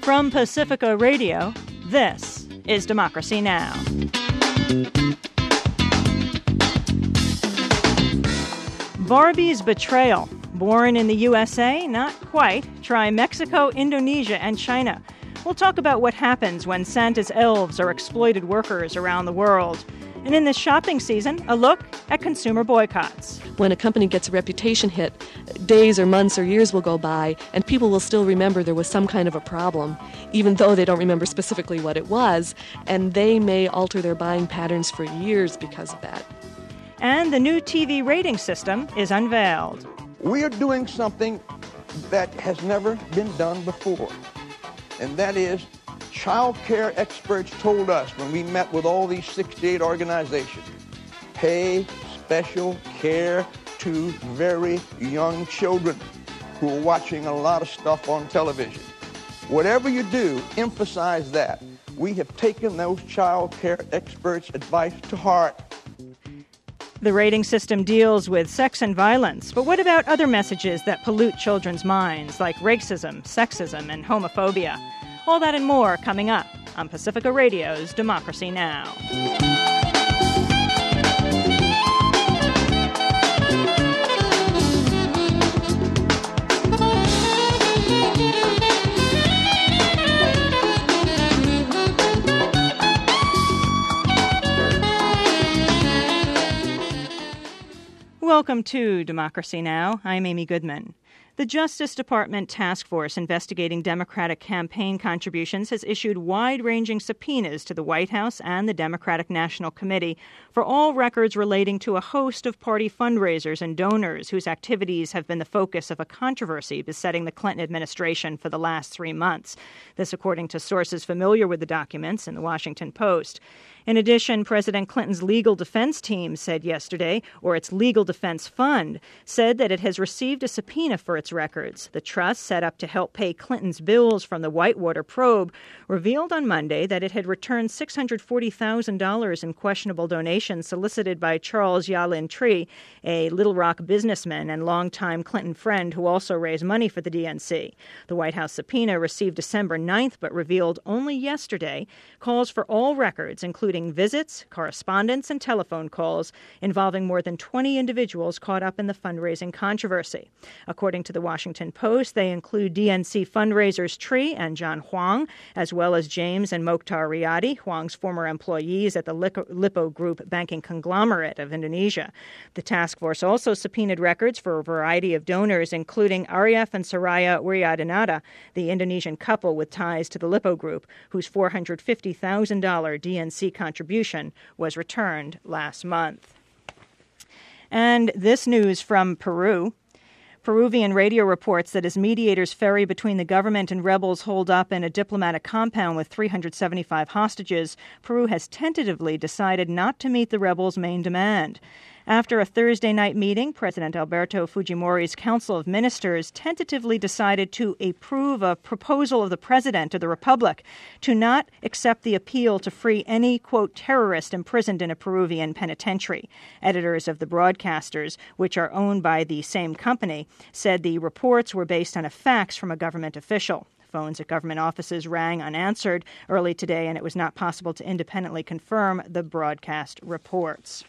From Pacifica Radio, this is Democracy Now! Barbie's betrayal. Born in the USA? Not quite. Try Mexico, Indonesia, and China. We'll talk about what happens when Santa's elves are exploited workers around the world. And in this shopping season, a look at consumer boycotts. When a company gets a reputation hit, days or months or years will go by, and people will still remember there was some kind of a problem, even though they don't remember specifically what it was, and they may alter their buying patterns for years because of that. And the new TV rating system is unveiled. We are doing something that has never been done before, and that is child care experts told us when we met with all these 68 organizations, pay special care to very young children who are watching a lot of stuff on television. Whatever you do, emphasize that. We have taken those child care experts' advice to heart. The rating system deals with sex and violence, but what about other messages that pollute children's minds, like racism, sexism, and homophobia? All that and more coming up on Pacifica Radio's Democracy Now! Welcome to Democracy Now! I'm Amy Goodman. The Justice Department task force investigating Democratic campaign contributions has issued wide-ranging subpoenas to the White House and the Democratic National Committee for all records relating to a host of party fundraisers and donors whose activities have been the focus of a controversy besetting the Clinton administration for the last 3 months. This according to sources familiar with the documents in the Washington Post. In addition, President Clinton's legal defense team said yesterday, or its legal defense fund, said that it has received a subpoena for its records. The trust, set up to help pay Clinton's bills from the Whitewater probe, revealed on Monday that it had returned $640,000 in questionable donations solicited by Charles Yalin Tree, a Little Rock businessman and longtime Clinton friend who also raised money for the DNC. The White House subpoena, received December 9th but revealed only yesterday, calls for all records, including visits, correspondence, and telephone calls involving more than 20 individuals caught up in the fundraising controversy. According to the Washington Post, they include DNC fundraisers Tree and John Huang, as well as James and Mokhtar Riyadi, Huang's former employees at the Lippo Group banking conglomerate of Indonesia. The task force also subpoenaed records for a variety of donors, including Arief and Soraya Wiryadinata, the Indonesian couple with ties to the Lippo Group, whose $450,000 DNC contribution was returned last month. And this news from Peru. Peruvian radio reports that as mediators ferry between the government and rebels holed up in a diplomatic compound with 375 hostages, Peru has tentatively decided not to meet the rebels' main demand. After a Thursday night meeting, President Alberto Fujimori's Council of Ministers tentatively decided to approve a proposal of the President of the Republic to not accept the appeal to free any, quote, terrorist imprisoned in a Peruvian penitentiary. Editors of the broadcasters, which are owned by the same company, said the reports were based on a fax from a government official. Phones at government offices rang unanswered early today, and it was not possible to independently confirm the broadcast reports.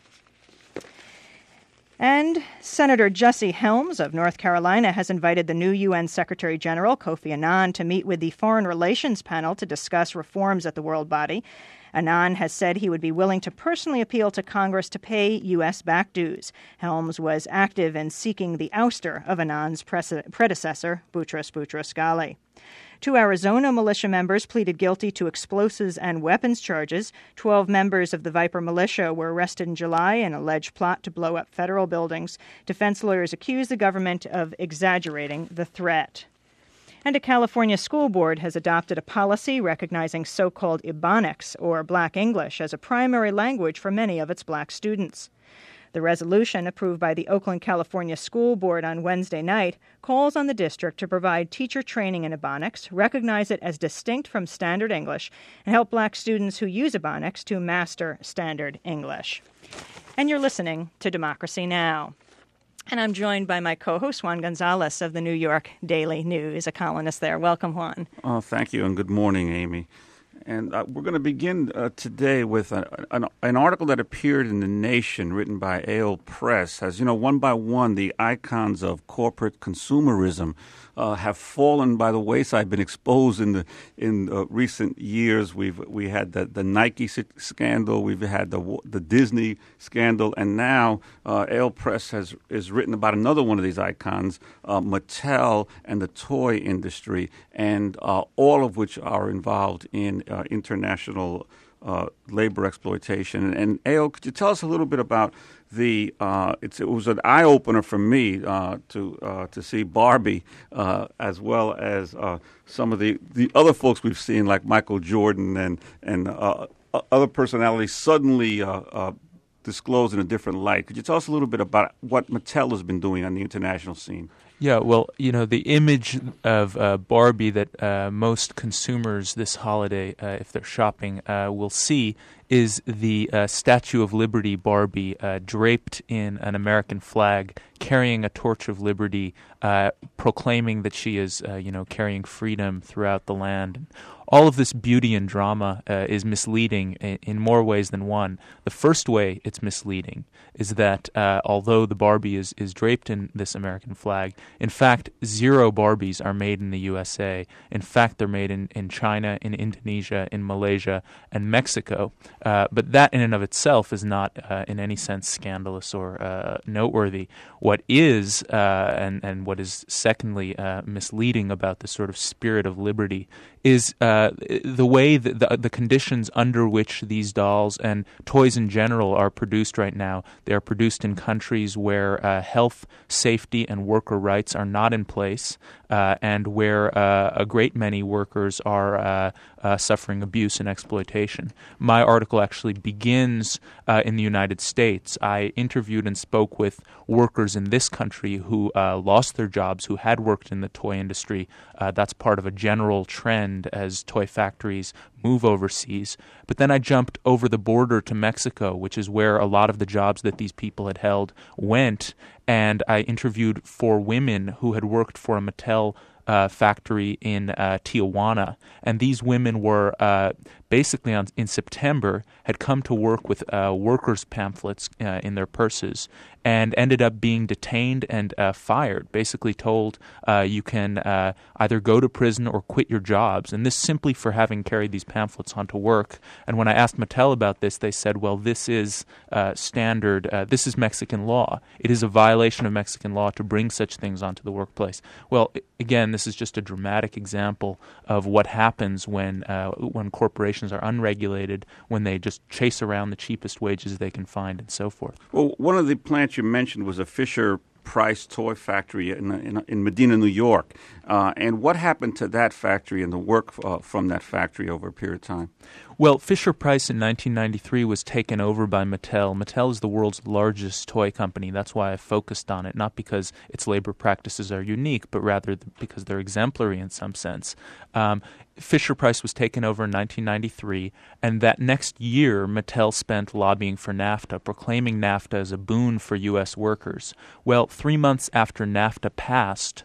And Senator Jussie Helms of North Carolina has invited the new UN Secretary General, Kofi Annan, to meet with the Foreign Relations panel to discuss reforms at the world body. Annan has said he would be willing to personally appeal to Congress to pay U.S. back dues. Helms was active in seeking the ouster of Annan's predecessor, Boutros Boutros-Ghali. 2 Arizona militia members pleaded guilty to explosives and weapons charges. 12 members of the Viper militia were arrested in July in an alleged plot to blow up federal buildings. Defense lawyers accuse the government of exaggerating the threat. And a California school board has adopted a policy recognizing so-called Ebonics, or Black English, as a primary language for many of its black students. The resolution, approved by the Oakland, California School Board on Wednesday night, calls on the district to provide teacher training in Ebonics, recognize it as distinct from Standard English, and help black students who use Ebonics to master Standard English. And you're listening to Democracy Now! And I'm joined by my co-host, Juan Gonzalez of the New York Daily News, a columnist there. Welcome, Juan. Thank you, and good morning, Amy. And we're going to begin today with an article that appeared in The Nation, written by AO Press. As you know, one by one, the icons of corporate consumerism have fallen by the wayside, been exposed in recent years. We had the Nike scandal, we've had the Disney scandal, and now AO Press is written about another one of these icons, Mattel and the toy industry, and all of which are involved in international labor exploitation. And AO, could you tell us a little bit about it was an eye opener for me to see Barbie as well as some of the other folks we've seen like Michael Jordan and other personalities suddenly disclosed in a different light. Could you tell us a little bit about what Mattel has been doing on the international scene? Yeah, well, the image of Barbie that most consumers this holiday, if they're shopping, will see is the Statue of Liberty Barbie draped in an American flag, carrying a torch of liberty, proclaiming that she is, carrying freedom throughout the land. All of this beauty and drama is misleading in more ways than one. The first way it's misleading is that although the Barbie is draped in this American flag, in fact, 0 Barbies are made in the USA. In fact, they're made in China, in Indonesia, in Malaysia, and Mexico. But that in and of itself is not in any sense scandalous or noteworthy. What is, and what is secondly misleading about this sort of spirit of liberty is the way that the conditions under which these dolls and toys in general are produced right now. They are produced in countries where health, safety, and worker rights are not in place, and where a great many workers are suffering abuse and exploitation. My article actually begins in the United States. I interviewed and spoke with workers in this country who lost their jobs, who had worked in the toy industry. That's part of a general trend as toy factories move overseas. But then I jumped over the border to Mexico, which is where a lot of the jobs that these people had held went, and I interviewed 4 women who had worked for a Mattel factory in Tijuana, and these women were basically in September had come to work with workers' pamphlets in their purses and ended up being detained and fired, basically told you can either go to prison or quit your jobs, and this simply for having carried these pamphlets onto work. And when I asked Mattel about this, they said, well, this is standard, this is Mexican law. It is a violation of Mexican law to bring such things onto the workplace. Well, again, this is just a dramatic example of what happens when corporations are unregulated, when they just chase around the cheapest wages they can find and so forth. Well, one of the plants you mentioned was a Fisher-Price toy factory in Medina, New York. And what happened to that factory and the work from that factory over a period of time? Well, Fisher-Price in 1993 was taken over by Mattel. Mattel is the world's largest toy company. That's why I focused on it, not because its labor practices are unique, but rather because they're exemplary in some sense. Fisher-Price was taken over in 1993, and that next year, Mattel spent lobbying for NAFTA, proclaiming NAFTA as a boon for U.S. workers. Well, 3 months after NAFTA passed,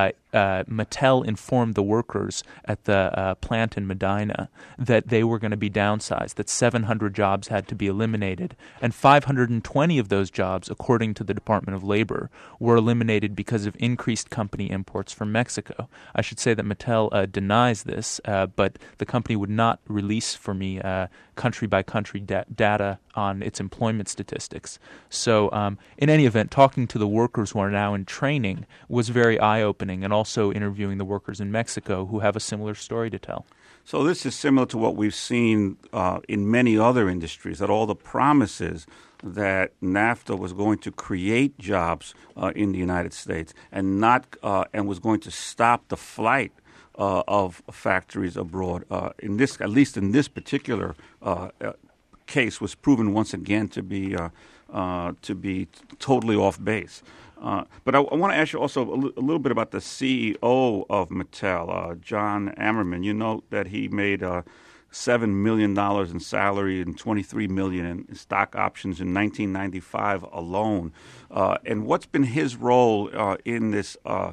Mattel informed the workers at the plant in Medina that they were going to be downsized, that 700 jobs had to be eliminated, and 520 of those jobs, according to the Department of Labor, were eliminated because of increased company imports from Mexico. I should say that Mattel denies this, but the company would not release for me country-by-country data on its employment statistics. So in any event, talking to the workers who are now in training was very eye-opening, and also interviewing the workers in Mexico who have a similar story to tell. So this is similar to what we've seen in many other industries, that all the promises that NAFTA was going to create jobs in the United States and was going to stop the flight of factories abroad. At least in this particular case, was proven once again to be totally off base. But I want to ask you also a little bit about the CEO of Mattel, John Ammerman. You know that he made $7 million in salary and $23 million in stock options in 1995 alone. And what's been his role in the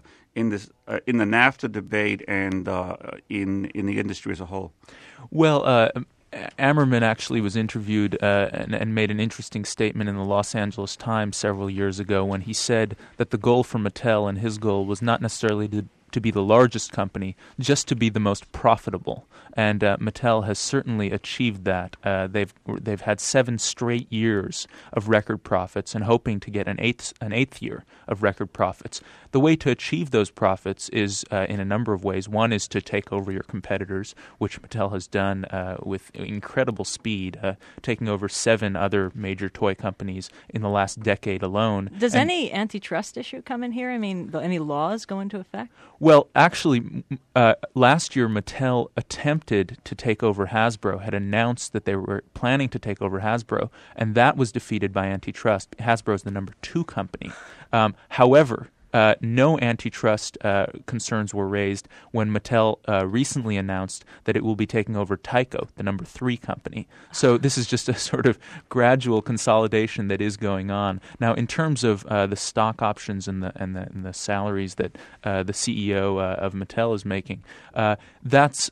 NAFTA debate and in the industry as a whole? Well, Ammerman actually was interviewed and made an interesting statement in the Los Angeles Times several years ago when he said that the goal for Mattel and his goal was not necessarily to be the largest company, just to be the most profitable. And Mattel has certainly achieved that. They've had 7 straight years of record profits and hoping to get an eighth year of record profits. The way to achieve those profits is in a number of ways. One is to take over your competitors, which Mattel has done with incredible speed, taking over 7 other major toy companies in the last decade alone. Does any antitrust issue come in here? I mean, any laws go into effect? Well, actually, last year Mattel attempted to take over Hasbro, had announced that they were planning to take over Hasbro, and that was defeated by antitrust. Hasbro is the number 2 company. However, no antitrust concerns were raised when Mattel recently announced that it will be taking over Tyco, the number 3 company. So this is just a sort of gradual consolidation that is going on. Now, in terms of the stock options and the salaries that the CEO of Mattel is making, that's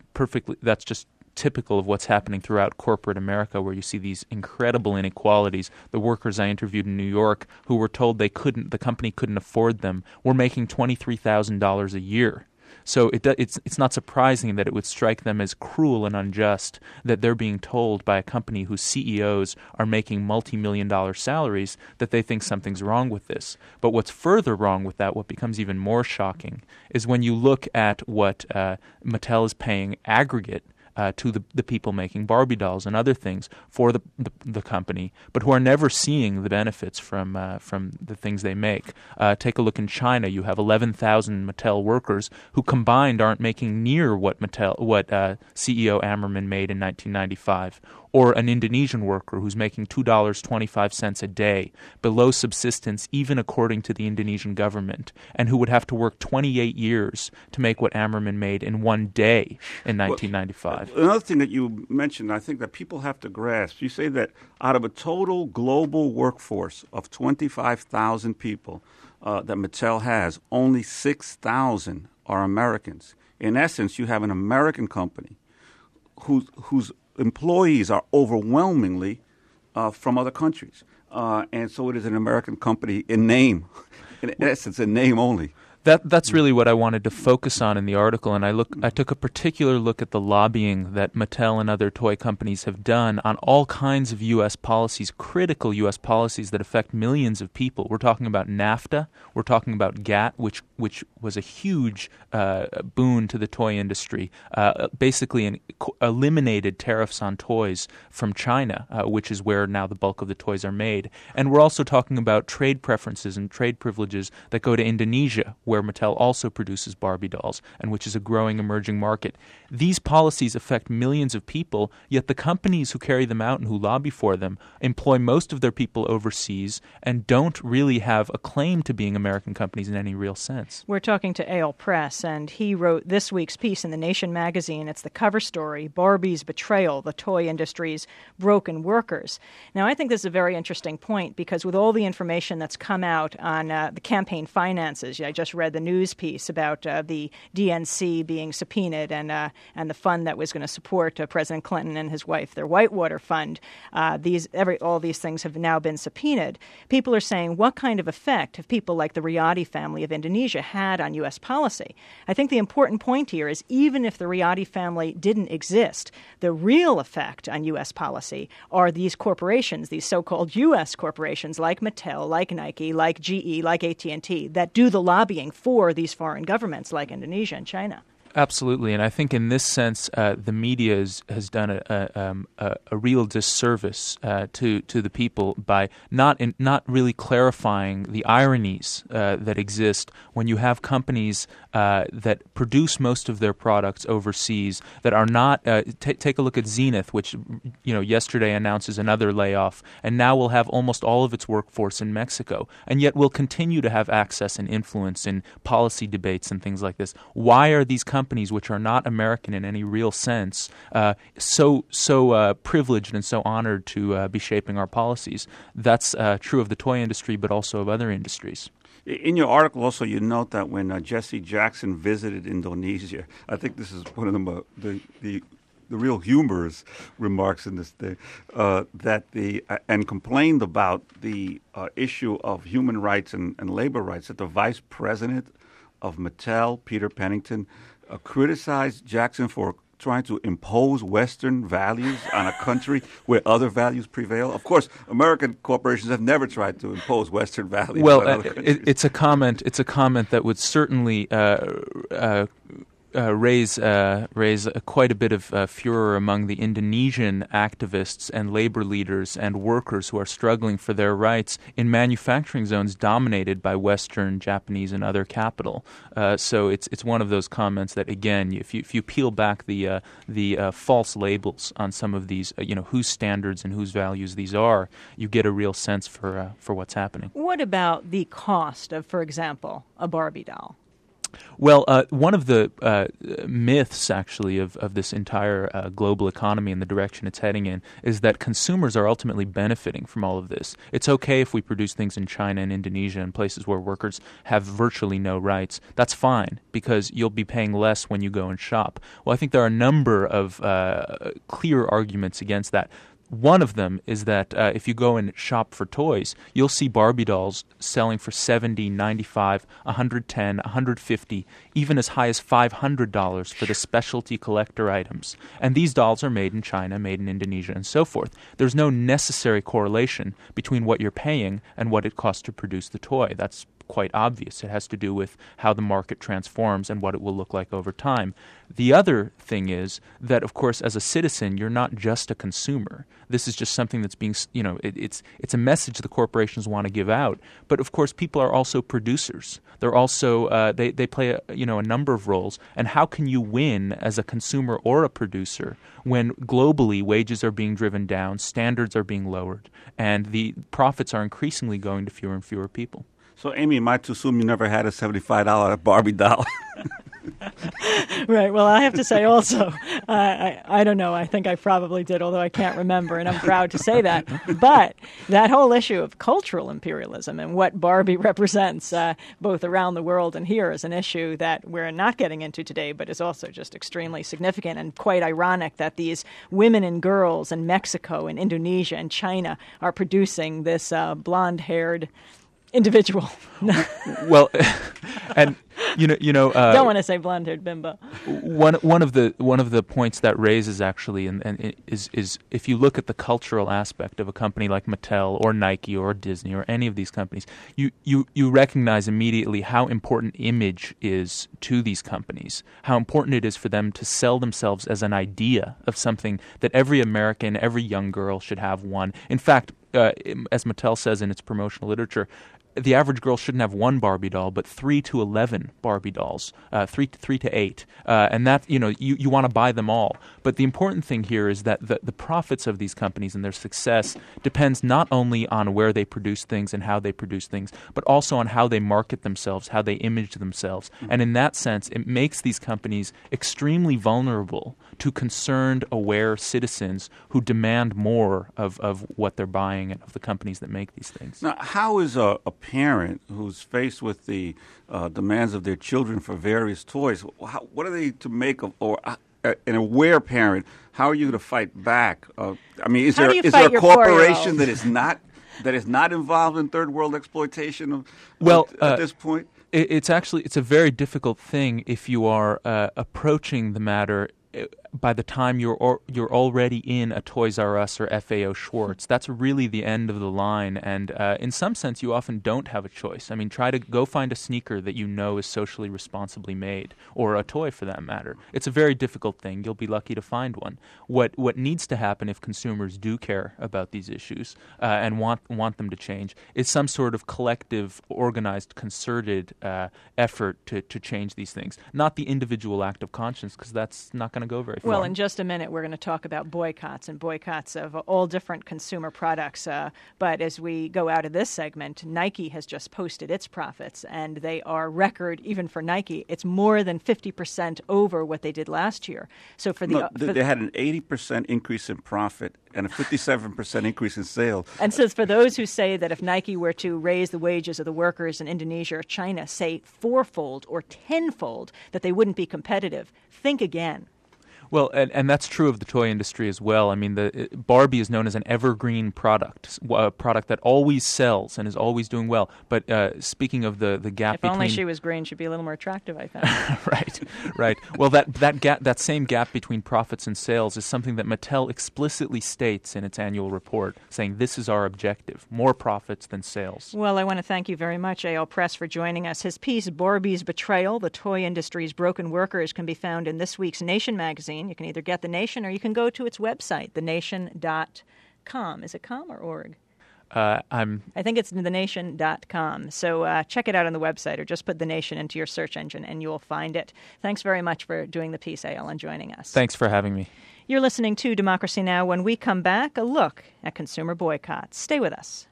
just typical of what's happening throughout corporate America, where you see these incredible inequalities. The workers I interviewed in New York who were told the company couldn't afford them, were making $23,000 a year. So it's not surprising that it would strike them as cruel and unjust that they're being told by a company whose CEOs are making multi-million-dollar salaries that they think something's wrong with this. But what's further wrong with that, what becomes even more shocking, is when you look at what Mattel is paying aggregate to the people making Barbie dolls and other things for the company, but who are never seeing the benefits from the things they make. Take a look in China. You have 11,000 Mattel workers who combined aren't making near what CEO Ammerman made in 1995. Or an Indonesian worker who's making $2.25 a day, below subsistence even according to the Indonesian government, and who would have to work 28 years to make what Ammerman made in one day in 1995. Well, another thing that you mentioned, I think that people have to grasp, you say that out of a total global workforce of 25,000 people that Mattel has, only 6,000 are Americans. In essence, you have an American company whose employees are overwhelmingly from other countries. And so it is an American company in name. In essence, in name only. That's really what I wanted to focus on in the article, and I took a particular look at the lobbying that Mattel and other toy companies have done on all kinds of U.S. policies, critical U.S. policies that affect millions of people. We're talking about NAFTA, we're talking about GATT, which was a huge boon to the toy industry, basically eliminated tariffs on toys from China, which is where now the bulk of the toys are made. And we're also talking about trade preferences and trade privileges that go to Indonesia, where Mattel also produces Barbie dolls, and which is a growing emerging market. These policies affect millions of people, yet the companies who carry them out and who lobby for them employ most of their people overseas and don't really have a claim to being American companies in any real sense. We're talking to Eyal Press, and he wrote this week's piece in The Nation magazine. It's the cover story, Barbie's Betrayal, the Toy Industry's Broken Workers. Now, I think this is a very interesting point because with all the information that's come out on the campaign finances, I just read the news piece about the DNC being subpoenaed and the fund that was going to support President Clinton and his wife, their Whitewater Fund. All these things have now been subpoenaed. People are saying, what kind of effect have people like the Riyadi family of Indonesia had on U.S. policy? I think the important point here is even if the Riyadi family didn't exist, the real effect on U.S. policy are these corporations, these so-called U.S. corporations like Mattel, like Nike, like GE, like AT&T, that do the lobbying for these foreign governments like Indonesia and China. Absolutely, and I think in this sense, the media has done a real disservice to the people by not really clarifying the ironies that exist when you have companies that produce most of their products overseas that are not. Take a look at Zenith, which yesterday announces another layoff, and now will have almost all of its workforce in Mexico, and yet will continue to have access and influence in policy debates and things like this. Why are these companies companies which are not American in any real sense so privileged and so honored to be shaping our policies. That's true of the toy industry, but also of other industries. In your article, also, you note that when Jesse Jackson visited Indonesia, I think this is one of the real humorous remarks in this thing, and complained about the issue of human rights and labor rights, that the vice president of Mattel, Peter Pennington, criticized Jackson for trying to impose Western values on a country where other values prevail. Of course, American corporations have never tried to impose Western values. Well, it's a comment. It's a comment that would certainly raise quite a bit of furor among the Indonesian activists and labor leaders and workers who are struggling for their rights in manufacturing zones dominated by Western, Japanese, and other capital. So it's one of those comments that, again, if you peel back the false labels on some of these, whose standards and whose values these are, you get a real sense for what's happening. What about the cost of, for example, a Barbie doll? Well, one of the myths, actually, of this entire global economy and the direction it's heading in is that consumers are ultimately benefiting from all of this. It's okay if we produce things in China and Indonesia and places where workers have virtually no rights. That's fine, because you'll be paying less when you go and shop. Well, I think there are a number of clear arguments against that. One of them is that if you go and shop for toys, you'll see Barbie dolls selling for $70, $95, $110, $150, even as high as $500 for the specialty collector items. And these dolls are made in China, made in Indonesia, and so forth. There's no necessary correlation between what you're paying and what it costs to produce the toy. That's quite obvious. It has to do with how the market transforms and what it will look like over time. The other thing is that, of course, as a citizen, you're not just a consumer. This is just something that's being, it's a message the corporations want to give out. But, of course, people are also producers. They're also, they play, a number of roles. And how can you win as a consumer or a producer when globally wages are being driven down, standards are being lowered, and the profits are increasingly going to fewer and fewer people? So, Amy, am I to assume you never had a $75 Barbie doll? Right. Well, I have to say also, I don't know. I think I probably did, although I can't remember, and I'm proud to say that. But that whole issue of cultural imperialism and what Barbie represents both around the world and here is an issue that we're not getting into today, but is also just extremely significant and quite ironic that these women and girls in Mexico and Indonesia and China are producing this blonde-haired individual. Well, and don't want to say blonde-haired bimbo. One of the points that raises actually, and is if you look at the cultural aspect of a company like Mattel or Nike or Disney or any of these companies, you recognize immediately how important image is to these companies, how important it is for them to sell themselves as an idea of something that every American, every young girl should have one. In fact, as Mattel says in its promotional literature, the average girl shouldn't have one Barbie doll, but 3 to 11 Barbie dolls, 3 to 8, and that you want to buy them all. But the important thing here is that the profits of these companies and their success depends not only on where they produce things and how they produce things, but also on how they market themselves, how they image themselves. And in that sense, it makes these companies extremely vulnerable to concerned, aware citizens who demand more of what they're buying and of the companies that make these things. Now, how is a parent who's faced with the demands of their children for various toys, what are they to make of, or an aware parent, how are you to fight back? Is there a corporation that is not involved in third world exploitation at this point? It's a very difficult thing if you are approaching the matter by the time you're already in a Toys R Us or FAO Schwartz. That's really the end of the line, and in some sense you often don't have a choice. I mean, try to go find a sneaker that you know is socially responsibly made, or a toy for that matter. It's a very difficult thing. You'll be lucky to find one. What needs to happen if consumers do care about these issues and want them to change is some sort of collective, organized, concerted effort to change these things. Not the individual act of conscience, because that's not going to go very far. Well, in just a minute, we're going to talk about boycotts and boycotts of all different consumer products. But as we go out of this segment, Nike has just posted its profits, and they are record even for Nike. It's more than 50% over what they did last year. So they had an 80% increase in profit and a 57% increase in sales. And so for those who say that if Nike were to raise the wages of the workers in Indonesia or China, say fourfold or tenfold, that they wouldn't be competitive, think again. Well, and that's true of the toy industry as well. I mean, Barbie is known as an evergreen product, a product that always sells and is always doing well. But speaking of the gap between... If only she was green, she'd be a little more attractive, I think. Right. Well, that same gap between profits and sales is something that Mattel explicitly states in its annual report, saying this is our objective, more profits than sales. Well, I want to thank you very much, A.L. Press, for joining us. His piece, Barbie's Betrayal, The Toy Industry's Broken Workers, can be found in this week's Nation magazine. You can either get The Nation or you can go to its website, thenation.com. Is it com or org? I think it's thenation.com. So check it out on the website or just put The Nation into your search engine and you'll find it. Thanks very much for doing the piece, A.L., and joining us. Thanks for having me. You're listening to Democracy Now! When we come back, a look at consumer boycotts. Stay with us.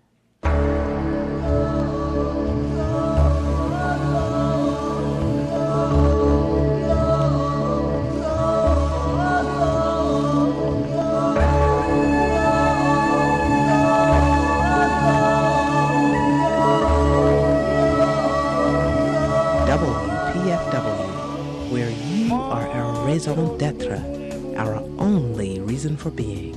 WPFW, where you are our raison d'etre, our only reason for being.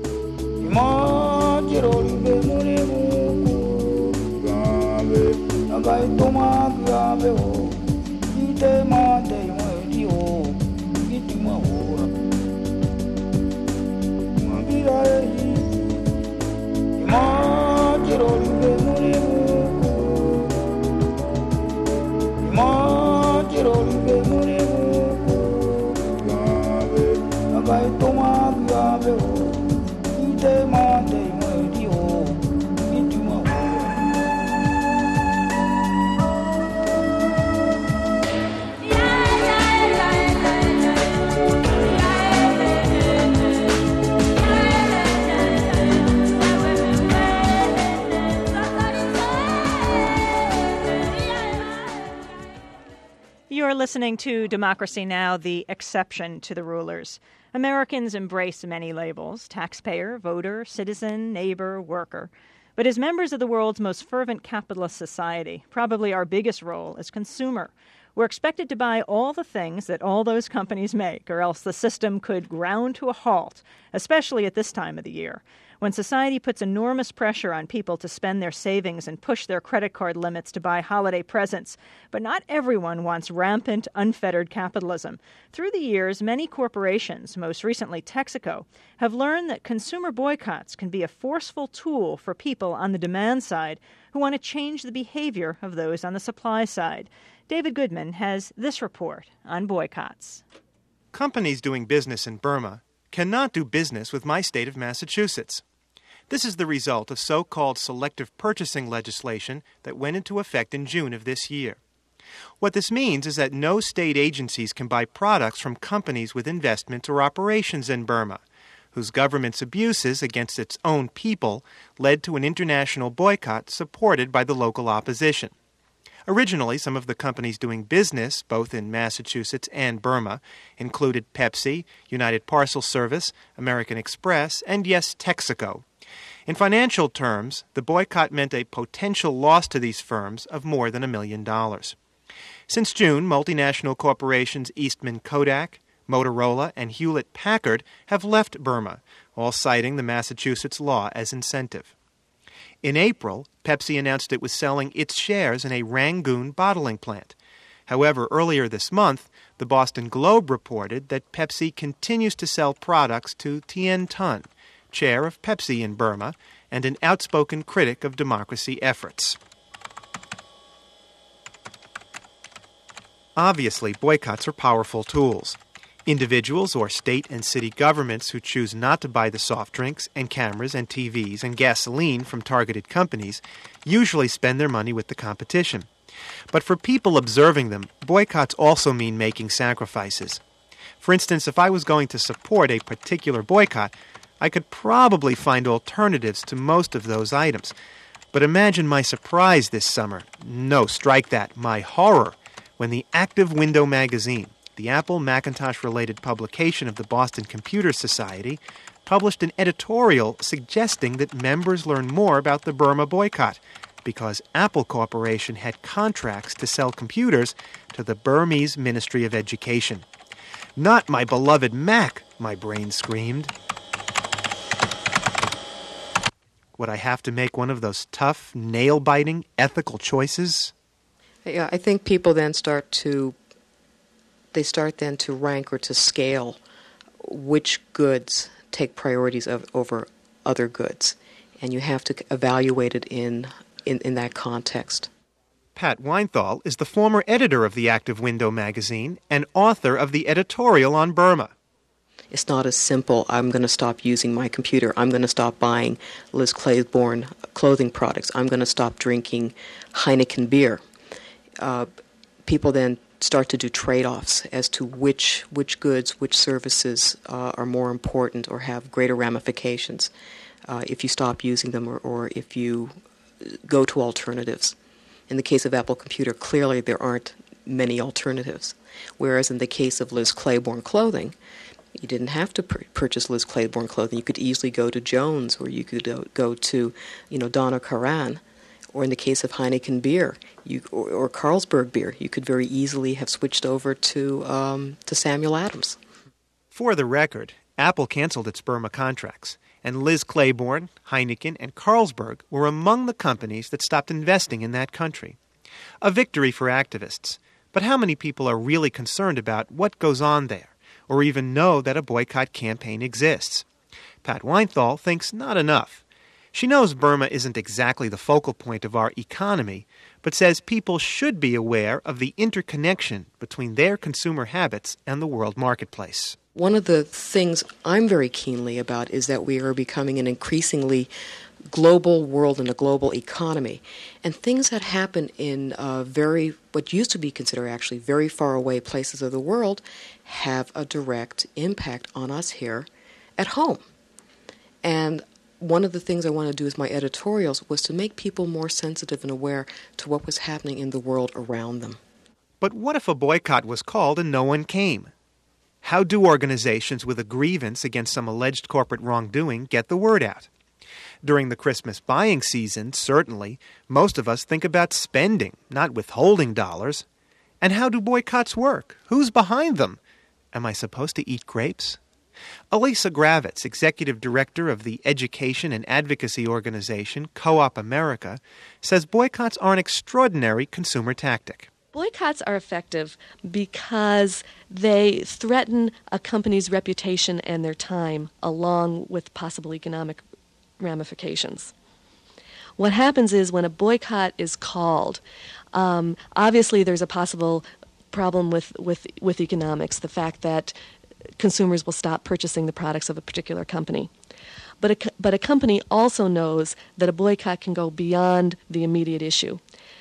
You're listening to Democracy Now!, the exception to the rulers. Americans embrace many labels: taxpayer, voter, citizen, neighbor, worker. But as members of the world's most fervent capitalist society, probably our biggest role is consumer. We're expected to buy all the things that all those companies make, or else the system could ground to a halt, especially at this time of the year, when society puts enormous pressure on people to spend their savings and push their credit card limits to buy holiday presents. But not everyone wants rampant, unfettered capitalism. Through the years, many corporations, most recently Texaco, have learned that consumer boycotts can be a forceful tool for people on the demand side who want to change the behavior of those on the supply side. David Goodman has this report on boycotts. Companies doing business in Burma cannot do business with my state of Massachusetts. This is the result of so-called selective purchasing legislation that went into effect in June of this year. What this means is that no state agencies can buy products from companies with investments or operations in Burma, whose government's abuses against its own people led to an international boycott supported by the local opposition. Originally, some of the companies doing business, both in Massachusetts and Burma, included Pepsi, United Parcel Service, American Express, and yes, Texaco. In financial terms, the boycott meant a potential loss to these firms of more than $1 million. Since June, multinational corporations Eastman Kodak, Motorola, and Hewlett-Packard have left Burma, all citing the Massachusetts law as incentive. In April, Pepsi announced it was selling its shares in a Rangoon bottling plant. However, earlier this month, the Boston Globe reported that Pepsi continues to sell products to Tien Ton, chair of Pepsi in Burma and an outspoken critic of democracy efforts. Obviously, boycotts are powerful tools. Individuals or state and city governments who choose not to buy the soft drinks and cameras and TVs and gasoline from targeted companies usually spend their money with the competition. But for people observing them, boycotts also mean making sacrifices. For instance, if I was going to support a particular boycott, I could probably find alternatives to most of those items. But imagine my surprise this summer. No, strike that. My horror when the Active Window magazine, the Apple Macintosh-related publication of the Boston Computer Society, published an editorial suggesting that members learn more about the Burma boycott because Apple Corporation had contracts to sell computers to the Burmese Ministry of Education. Not my beloved Mac, my brain screamed. Would I have to make one of those tough, nail-biting, ethical choices? Yeah, I think people then start to rank or to scale which goods take priorities over other goods, and you have to evaluate it in that context. Pat Weinthal is the former editor of the Active Window magazine and author of the editorial on Burma. It's not as simple, I'm going to stop using my computer, I'm going to stop buying Liz Claiborne clothing products, I'm going to stop drinking Heineken beer. People then start to do trade-offs as to which goods, which services are more important or have greater ramifications if you stop using them or if you go to alternatives. In the case of Apple Computer, clearly there aren't many alternatives, whereas in the case of Liz Claiborne clothing, you didn't have to purchase Liz Claiborne clothing. You could easily go to Jones, or you could go to, Donna Karan, or in the case of Heineken beer, or Carlsberg beer, you could very easily have switched over to Samuel Adams. For the record, Apple canceled its Burma contracts, and Liz Claiborne, Heineken, and Carlsberg were among the companies that stopped investing in that country. A victory for activists, but how many people are really concerned about what goes on there, or even know that a boycott campaign exists? Pat Weinthal thinks not enough. She knows Burma isn't exactly the focal point of our economy, but says people should be aware of the interconnection between their consumer habits and the world marketplace. One of the things I'm very keenly about is that we are becoming an increasingly global world and a global economy. And things that happen in what used to be considered actually very far away places of the world have a direct impact on us here at home. And one of the things I want to do with my editorials was to make people more sensitive and aware to what was happening in the world around them. But what if a boycott was called and no one came? How do organizations with a grievance against some alleged corporate wrongdoing get the word out? During the Christmas buying season, certainly, most of us think about spending, not withholding dollars. And how do boycotts work? Who's behind them? Am I supposed to eat grapes? Elisa Gravitz, executive director of the education and advocacy organization Co-op America, says boycotts are an extraordinary consumer tactic. Boycotts are effective because they threaten a company's reputation and their time, along with possible economic ramifications. What happens is when a boycott is called, obviously there's a possible problem with economics, the fact that consumers will stop purchasing the products of a particular company. But a company also knows that a boycott can go beyond the immediate issue,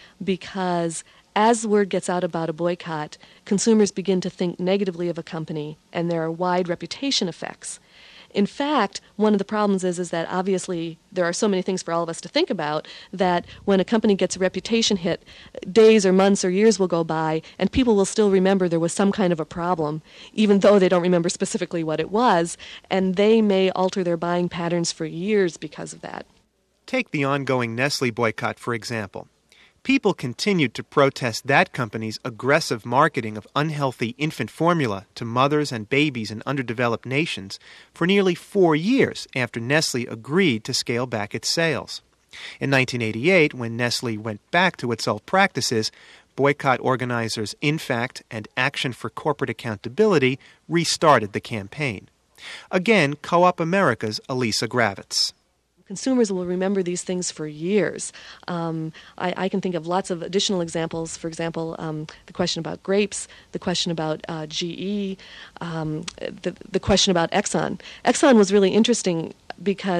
because as word gets out about a boycott, consumers begin to think negatively of a company, and there are wide reputation effects. In fact, one of the problems is that obviously there are so many things for all of us to think about that when a company gets a reputation hit, days or months or years will go by and people will still remember there was some kind of a problem, even though they don't remember specifically what it was, and they may alter their buying patterns for years because of that. Take the ongoing Nestle boycott, for example. People continued to protest that company's aggressive marketing of unhealthy infant formula to mothers and babies in underdeveloped nations for nearly 4 years after Nestle agreed to scale back its sales. In 1988, when Nestle went back to its old practices, boycott organizers InFact and Action for Corporate Accountability restarted the campaign. Again, Co-op America's Elisa Gravitz. Consumers will remember these things for years. I can think of lots of additional examples. For example, the question about grapes, the question about GE, the question about Exxon. Exxon was really interesting because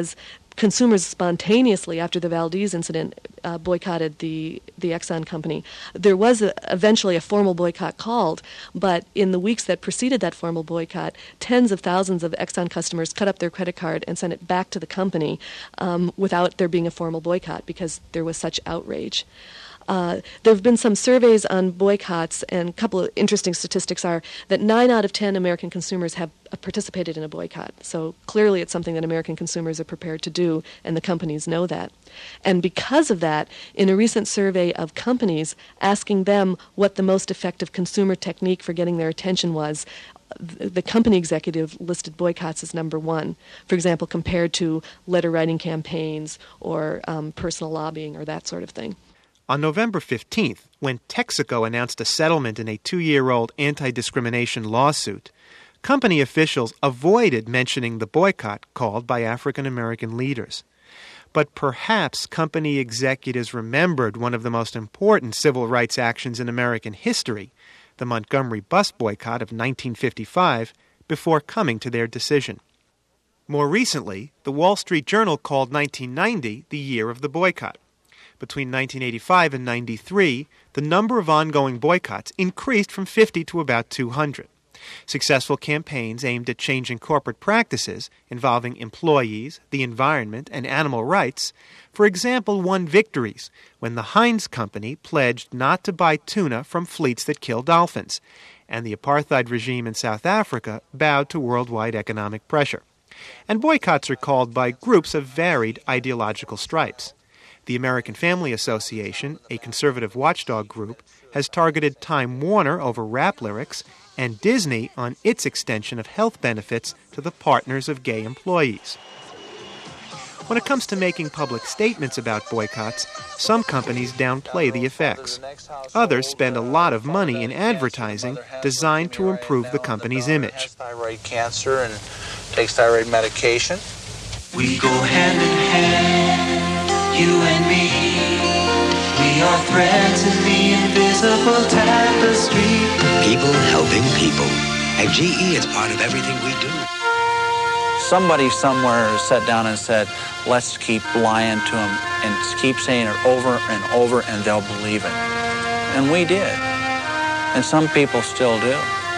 consumers spontaneously, after the Valdez incident, boycotted the Exxon company. There was eventually a formal boycott called, but in the weeks that preceded that formal boycott, tens of thousands of Exxon customers cut up their credit card and sent it back to the company without there being a formal boycott because there was such outrage. There have been some surveys on boycotts, and a couple of interesting statistics are that 9 out of 10 American consumers have participated in a boycott. So clearly it's something that American consumers are prepared to do, and the companies know that. And because of that, in a recent survey of companies asking them what the most effective consumer technique for getting their attention was, the company executive listed boycotts as number one, for example, compared to letter writing campaigns or personal lobbying or that sort of thing. On November 15th, when Texaco announced a settlement in a 2-year-old anti-discrimination lawsuit, company officials avoided mentioning the boycott called by African American leaders. But perhaps company executives remembered one of the most important civil rights actions in American history, the Montgomery bus boycott of 1955, before coming to their decision. More recently, the Wall Street Journal called 1990 the year of the boycott. Between 1985 and 93, the number of ongoing boycotts increased from 50 to about 200. Successful campaigns aimed at changing corporate practices involving employees, the environment, and animal rights, for example, won victories when the Heinz Company pledged not to buy tuna from fleets that kill dolphins, and the apartheid regime in South Africa bowed to worldwide economic pressure. And boycotts are called by groups of varied ideological stripes. The American Family Association, a conservative watchdog group, has targeted Time Warner over rap lyrics and Disney on its extension of health benefits to the partners of gay employees. When it comes to making public statements about boycotts, some companies downplay the effects. Others spend a lot of money in advertising designed to improve the company's image. Has thyroid cancer and takes thyroid medication. We go hand in hand, you and me. We are threads in the invisible tapestry. People helping people. At GE, it's part of everything we do. Somebody somewhere sat down and said, let's keep lying to them and keep saying it over and over and they'll believe it. And we did. And some people still do.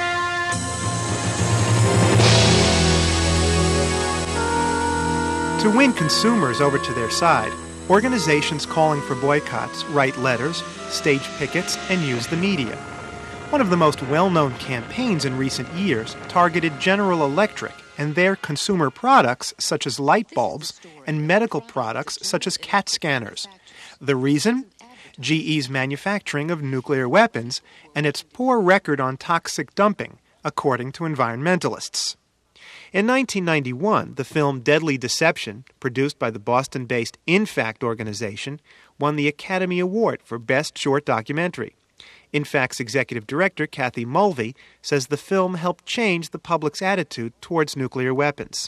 To win consumers over to their side, organizations calling for boycotts write letters, stage pickets, and use the media. One of the most well-known campaigns in recent years targeted General Electric and their consumer products such as light bulbs and medical products such as CAT scanners. The reason? GE's manufacturing of nuclear weapons and its poor record on toxic dumping, according to environmentalists. In 1991, the film Deadly Deception, produced by the Boston-based InFact organization, won the Academy Award for Best Short Documentary. InFact's executive director, Kathy Mulvey, says the film helped change the public's attitude towards nuclear weapons.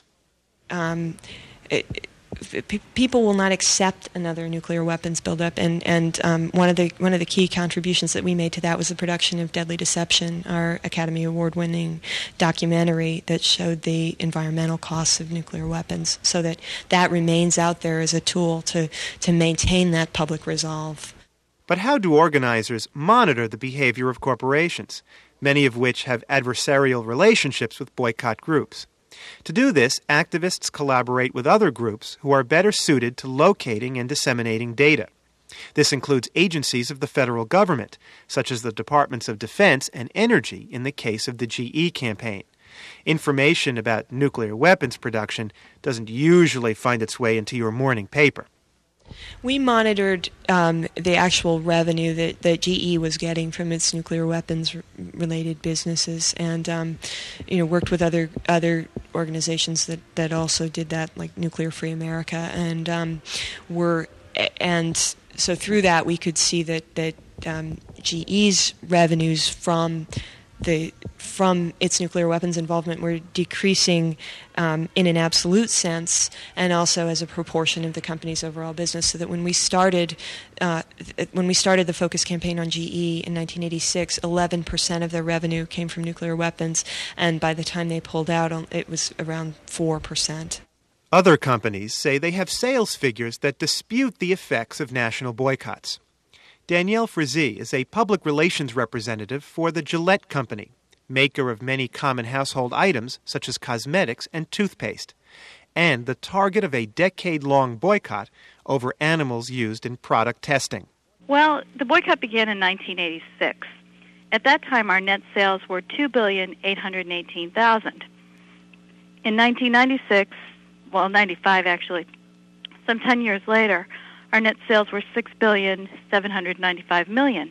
People will not accept another nuclear weapons buildup, and one of the key contributions that we made to that was the production of Deadly Deception, our Academy Award-winning documentary that showed the environmental costs of nuclear weapons, so that remains out there as a tool to maintain that public resolve. But how do organizers monitor the behavior of corporations, many of which have adversarial relationships with boycott groups? To do this, activists collaborate with other groups who are better suited to locating and disseminating data. This includes agencies of the federal government, such as the Departments of Defense and Energy in the case of the GE campaign. Information about nuclear weapons production doesn't usually find its way into your morning paper. We monitored the actual revenue that GE was getting from its nuclear weapons-related businesses, and worked with other organizations that also did that, like Nuclear Free America, and so through that we could see that GE's revenues from its nuclear weapons involvement were decreasing in an absolute sense, and also as a proportion of the company's overall business. So that when we started the Focus campaign on GE in 1986, 11% of their revenue came from nuclear weapons, and by the time they pulled out, it was around 4%. Other companies say they have sales figures that dispute the effects of national boycotts. Danielle Frazee is a public relations representative for the Gillette Company, maker of many common household items such as cosmetics and toothpaste, and the target of a decade-long boycott over animals used in product testing. Well, the boycott began in 1986. At that time, our net sales were $2,818,000. In 1996, well, 95 actually, some 10 years later, our net sales were $6,795,000,000.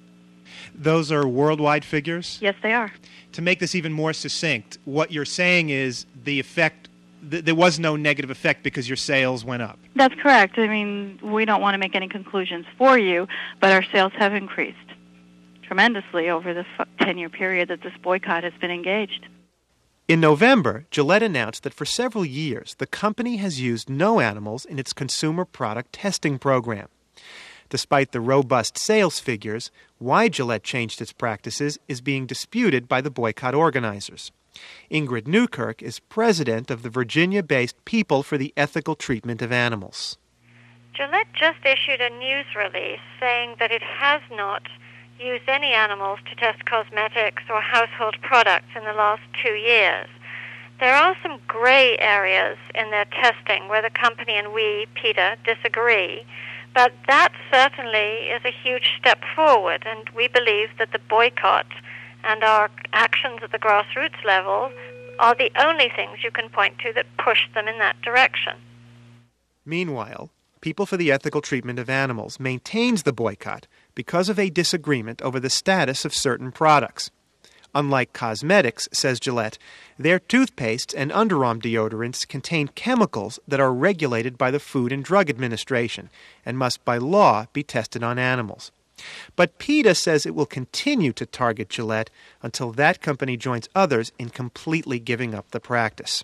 Those are worldwide figures? Yes, they are. To make this even more succinct, what you're saying is the effect, there was no negative effect because your sales went up. That's correct. I mean, we don't want to make any conclusions for you, but our sales have increased tremendously over the 10-year period that this boycott has been engaged. In November, Gillette announced that for several years, the company has used no animals in its consumer product testing program. Despite the robust sales figures, why Gillette changed its practices is being disputed by the boycott organizers. Ingrid Newkirk is president of the Virginia-based People for the Ethical Treatment of Animals. Gillette just issued a news release saying that it has not used any animals to test cosmetics or household products in the last 2 years. There are some gray areas in their testing where the company and we, PETA, disagree, but that certainly is a huge step forward, and we believe that the boycott and our actions at the grassroots level are the only things you can point to that push them in that direction. Meanwhile, People for the Ethical Treatment of Animals maintains the boycott because of a disagreement over the status of certain products. Unlike cosmetics, says Gillette, their toothpastes and underarm deodorants contain chemicals that are regulated by the Food and Drug Administration and must by law be tested on animals. But PETA says it will continue to target Gillette until that company joins others in completely giving up the practice.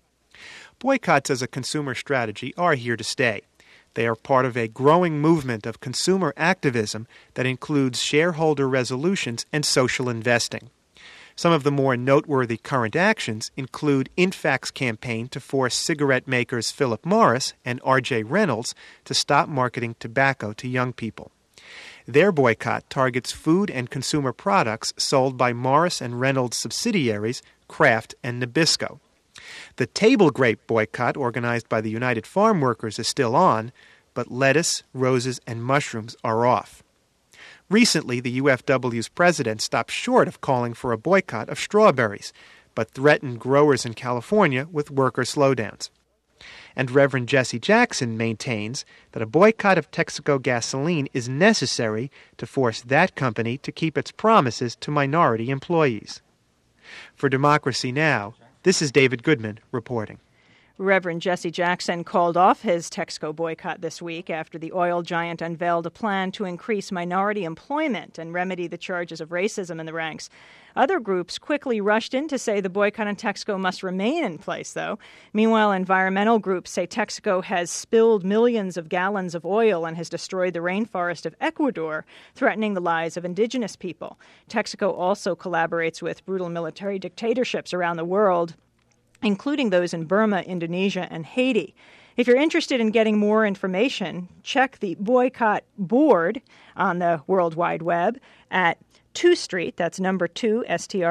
Boycotts as a consumer strategy are here to stay. They are part of a growing movement of consumer activism that includes shareholder resolutions and social investing. Some of the more noteworthy current actions include INFAC's campaign to force cigarette makers Philip Morris and R.J. Reynolds to stop marketing tobacco to young people. Their boycott targets food and consumer products sold by Morris and Reynolds subsidiaries Kraft and Nabisco. The table grape boycott organized by the United Farm Workers is still on, but lettuce, roses, and mushrooms are off. Recently, the UFW's president stopped short of calling for a boycott of strawberries, but threatened growers in California with worker slowdowns. And Reverend Jesse Jackson maintains that a boycott of Texaco gasoline is necessary to force that company to keep its promises to minority employees. For Democracy Now!, this is David Goodman reporting. Reverend Jesse Jackson called off his Texaco boycott this week after the oil giant unveiled a plan to increase minority employment and remedy the charges of racism in the ranks. Other groups quickly rushed in to say the boycott on Texaco must remain in place, though. Meanwhile, environmental groups say Texaco has spilled millions of gallons of oil and has destroyed the rainforest of Ecuador, threatening the lives of indigenous people. Texaco also collaborates with brutal military dictatorships around the world, including those in Burma, Indonesia, and Haiti. If you're interested in getting more information, check the boycott board on the World Wide Web at 2 Street, that's number 2,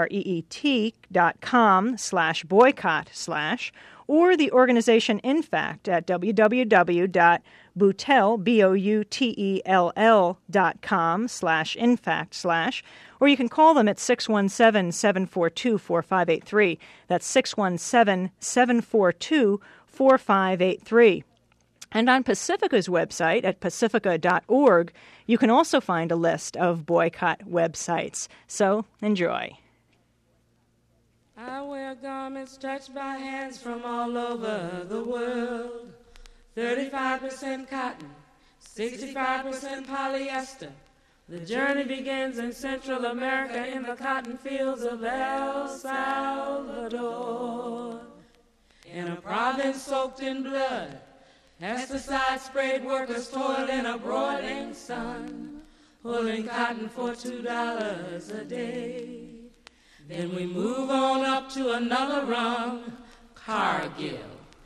street.com/boycott/, or the organization INFACT at www.boutell.com/INFACT/, or you can call them at 617-742-4583. That's 617-742-4583. And on Pacifica's website at pacifica.org, you can also find a list of boycott websites. So enjoy. I wear garments touched by hands from all over the world. 35% cotton, 65% polyester. The journey begins in Central America in the cotton fields of El Salvador. In a province soaked in blood, pesticide-sprayed workers toiled in a broiling sun, pulling cotton for $2 a day. Then we move on up to another rung, Cargill.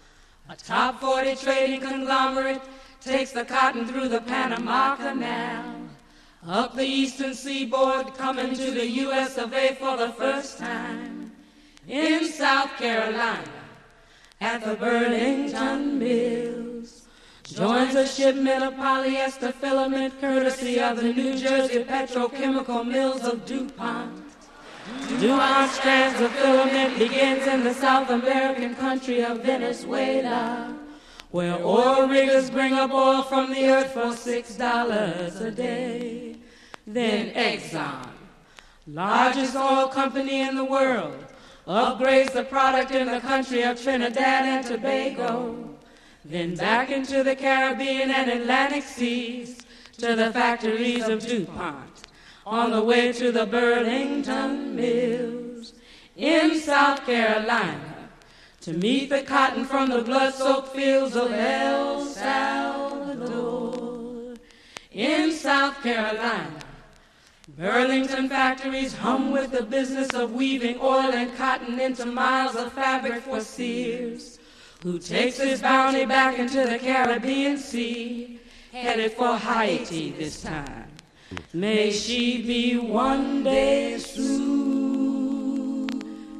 A top 40 trading conglomerate takes the cotton through the Panama Canal, up the eastern seaboard, coming to the U.S. of A. for the first time, in South Carolina, at the Burlington Mills. Joins a shipment of polyester filament courtesy of the New Jersey petrochemical mills of DuPont. DuPont strands of filament begins in the South American country of Venezuela, where oil riggers bring up oil from the earth for $6 a day. Then Exxon, largest oil company in the world, upgrades the product in the country of Trinidad and Tobago, then back into the Caribbean and Atlantic seas to the factories of DuPont, on the way to the Burlington Mills in South Carolina to meet the cotton from the blood-soaked fields of El Salvador. In South Carolina, Burlington factories hum with the business of weaving oil and cotton into miles of fabric for Sears, who takes his bounty back into the Caribbean Sea, headed for Haiti this time. May she be one day soon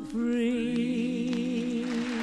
free.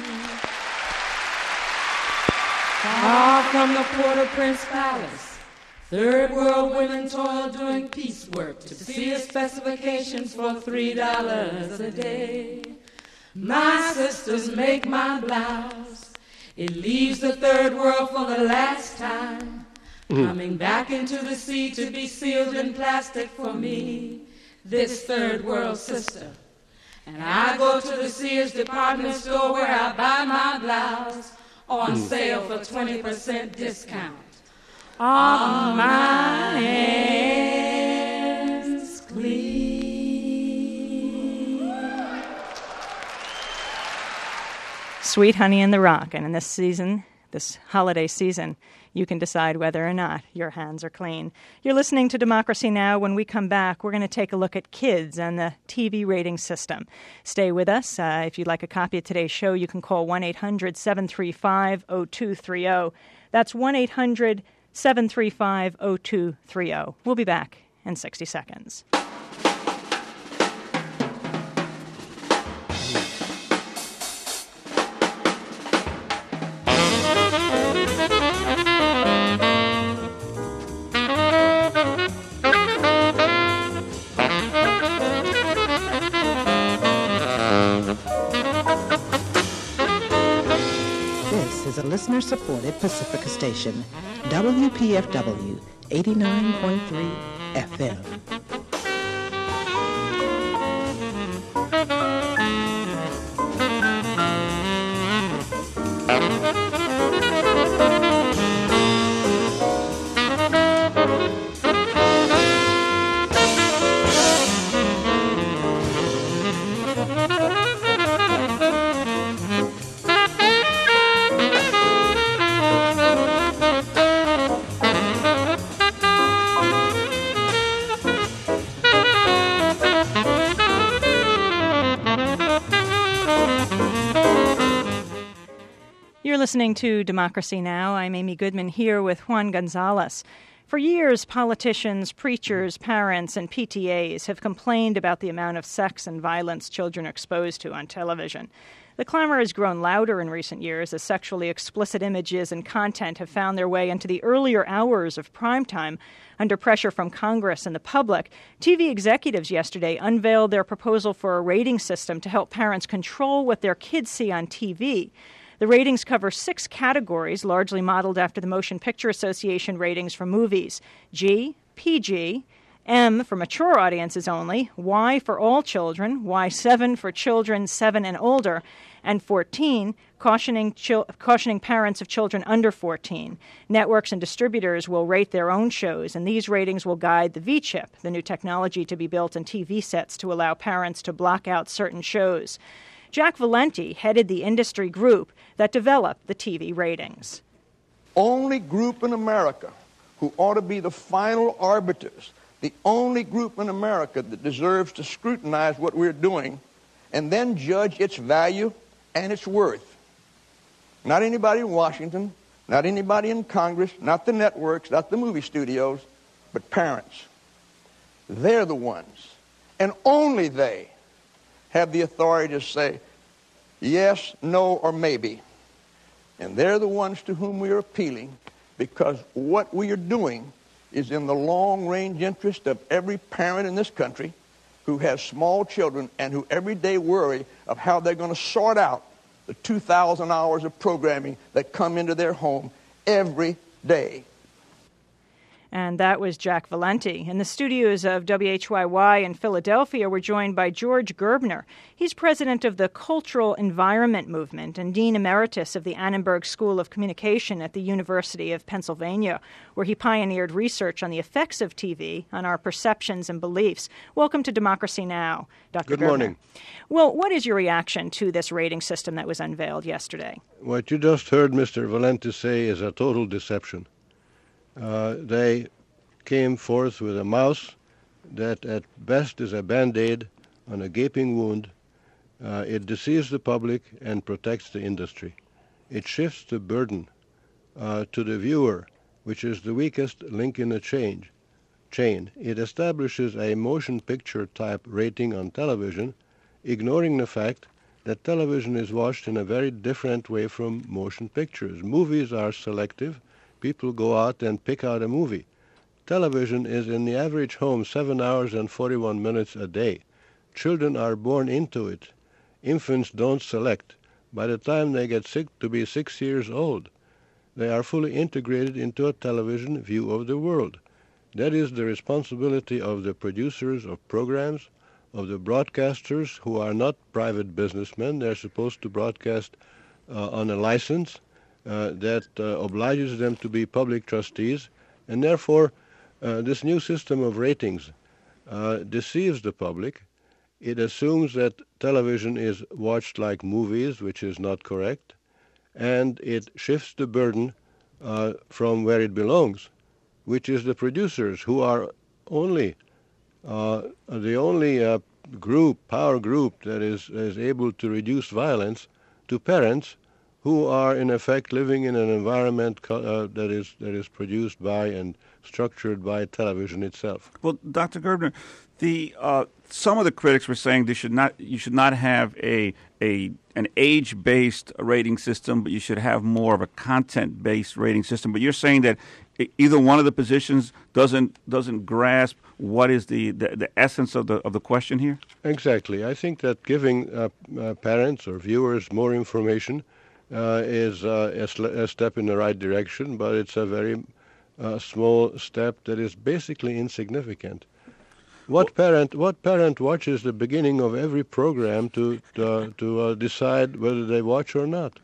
Far from the Port-au-Prince Palace, third world women toil doing piecework to see a specifications for $3 a day. My sisters make my blouse. It leaves the third world for the last time, coming back into the sea to be sealed in plastic for me, this third world sister. And I go to the Sears department store where I buy my blouse on sale for 20% discount. Are my hands clean? Sweet Honey in the Rock. And in this season, this holiday season, you can decide whether or not your hands are clean. You're listening to Democracy Now! When we come back, we're going to take a look at kids and the TV rating system. Stay with us. If you'd like a copy of today's show, you can call 1-800-735-0230. That's 1-800-735-0230. We'll be back in 60 seconds. Is a listener-supported Pacifica station, WPFW 89.3 FM. Listening to Democracy Now! I'm Amy Goodman here with Juan Gonzalez. For years, politicians, preachers, parents, and PTAs have complained about the amount of sex and violence children are exposed to on television. The clamor has grown louder in recent years as sexually explicit images and content have found their way into the earlier hours of primetime. Under pressure from Congress and the public, TV executives yesterday unveiled their proposal for a rating system to help parents control what their kids see on TV. The ratings cover 6 categories, largely modeled after the Motion Picture Association ratings for movies: G, PG, M for mature audiences only, Y for all children, Y7 for children 7 and older, and 14, cautioning parents of children under 14. Networks and distributors will rate their own shows, and these ratings will guide the V-chip, the new technology to be built in TV sets to allow parents to block out certain shows. Jack Valenti headed the industry group that developed the TV ratings. Only group in America who ought to be the final arbiters, the only group in America that deserves to scrutinize what we're doing and then judge its value and its worth. Not anybody in Washington, not anybody in Congress, not the networks, not the movie studios, but parents. They're the ones, and only they, have the authority to say yes, no, or maybe. And they're the ones to whom we are appealing, because what we are doing is in the long-range interest of every parent in this country who has small children and who every day worry of how they're going to sort out the 2,000 hours of programming that come into their home every day. And that was Jack Valenti. In the studios of WHYY in Philadelphia, we're joined by George Gerbner. He's president of the Cultural Environment Movement and Dean Emeritus of the Annenberg School of Communication at the University of Pennsylvania, where he pioneered research on the effects of TV on our perceptions and beliefs. Welcome to Democracy Now!, Dr. Gerbner. Good morning. Well, what is your reaction to this rating system that was unveiled yesterday? What you just heard Mr. Valenti say is a total deception. They came forth with a mouse that at best is a Band-Aid on a gaping wound. It deceives the public and protects the industry. It shifts the burden to the viewer, which is the weakest link in the chain. It establishes a motion picture type rating on television, ignoring the fact that television is watched in a very different way from motion pictures. Movies are selective. People go out and pick out a movie. Television is in the average home 7 hours and 41 minutes a day. Children are born into it. Infants don't select. By the time they get to be 6 years old, they are fully integrated into a television view of the world. That is the responsibility of the producers of programs, of the broadcasters who are not private businessmen. They're supposed to broadcast on a license that obliges them to be public trustees, and therefore this new system of ratings deceives the public. It assumes that television is watched like movies, which is not correct, and it shifts the burden from where it belongs, which is the producers, who are only the only power group that is able to reduce violence, to parents who are in effect living in an environment that is produced by and structured by television itself. Well, Dr. Gerbner, some of the critics were saying you should not have an age-based rating system, but you should have more of a content-based rating system. But you're saying that either one of the positions doesn't grasp what is the essence of the question here? Exactly. I think that giving parents or viewers more information is a step in the right direction, but it's a very small step that is basically insignificant. What parent watches the beginning of every program to decide whether they watch or not?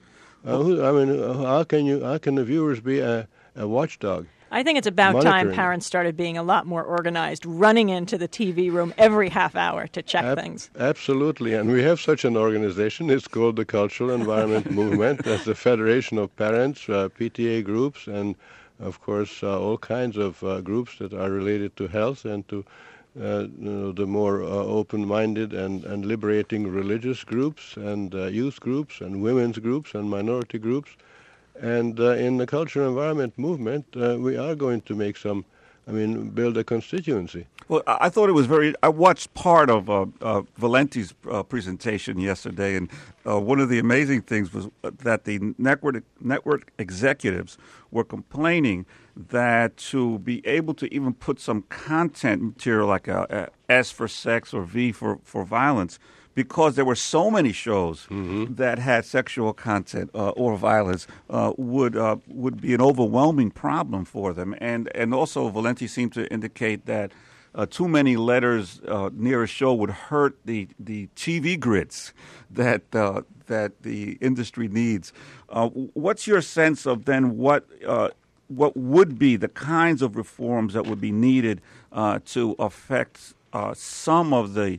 How can the viewers be a watchdog? I think it's about time parents started being a lot more organized, running into the TV room every half hour to check things. Absolutely, and we have such an organization. It's called the Cultural Environment Movement. That's the Federation of Parents, PTA groups, and of course all kinds of groups that are related to health and to the more open-minded and liberating religious groups and youth groups and women's groups and minority groups. And in the Cultural Environment Movement, we are going to make build a constituency. Well, I thought it was I watched part of Valenti's presentation yesterday, and one of the amazing things was that the network executives were complaining that to be able to even put some content material like a S for sex or V for violence, because there were so many shows that had sexual content or violence, would be an overwhelming problem for them. And also, Valenti seemed to indicate that too many letters near a show would hurt the TV grids that the industry needs. What's your sense of then what would be the kinds of reforms that would be needed to affect some of the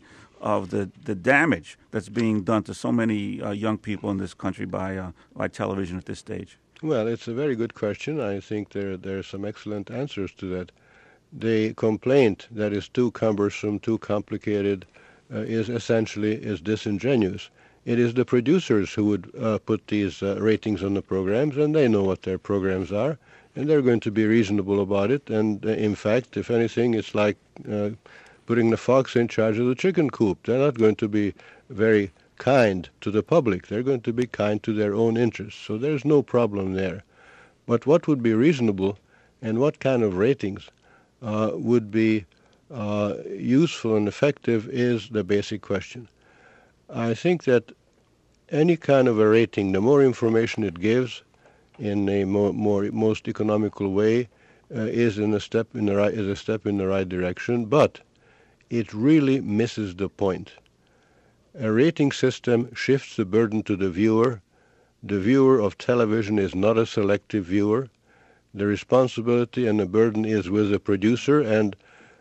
damage that's being done to so many young people in this country by television at this stage? Well, it's a very good question. I think there are some excellent answers to that. The complaint that is too cumbersome, too complicated, is disingenuous. It is the producers who would put these ratings on the programs, and they know what their programs are, and they're going to be reasonable about it. And in fact, if anything, it's like putting the fox in charge of the chicken coop. They're not going to be very kind to the public. They're going to be kind to their own interests. So there's no problem there. But what would be reasonable and what kind of ratings would be useful and effective is the basic question. I think that any kind of a rating, the more information it gives in a most economical way, is a step in the right direction, but it really misses the point. A rating system shifts the burden to the viewer. The viewer of television is not a selective viewer. The responsibility and the burden is with the producer, and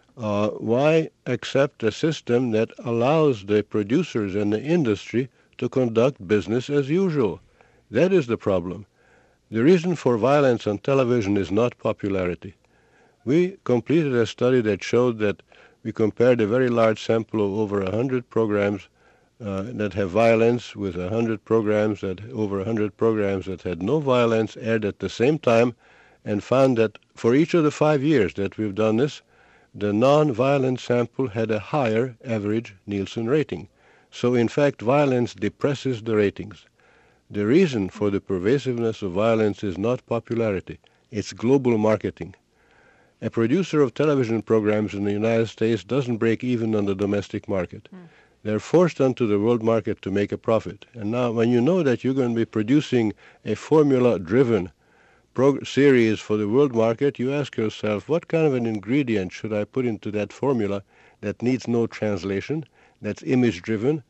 why accept a system that allows the producers and the industry to conduct business as usual? That is the problem. The reason for violence on television is not popularity. We completed a study that showed that we compared a very large sample of over 100 programs that have violence with 100 programs over 100 programs that had no violence aired at the same time, and found that for each of the 5 years that we've done this, the non-violent sample had a higher average Nielsen rating. So in fact, violence depresses the ratings. The reason for the pervasiveness of violence is not popularity, it's global marketing. A producer of television programs in the United States doesn't break even on the domestic market. They're forced onto the world market to make a profit. And now when you know that you're going to be producing a formula-driven series for the world market, you ask yourself, what kind of an ingredient should I put into that formula that needs no translation, that's image-driven,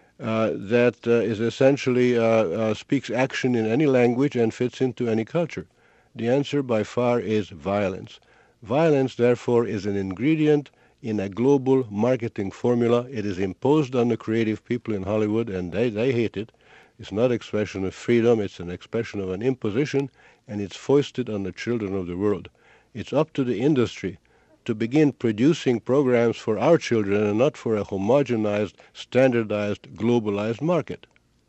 that is essentially speaks action in any language and fits into any culture? The answer by far is violence. Violence, therefore, is an ingredient in a global marketing formula. It is imposed on the creative people in Hollywood, and they hate it. It's not an expression of freedom, it's an expression of an imposition, and it's foisted on the children of the world. It's up to the industry to begin producing programs for our children and not for a homogenized, standardized, globalized market.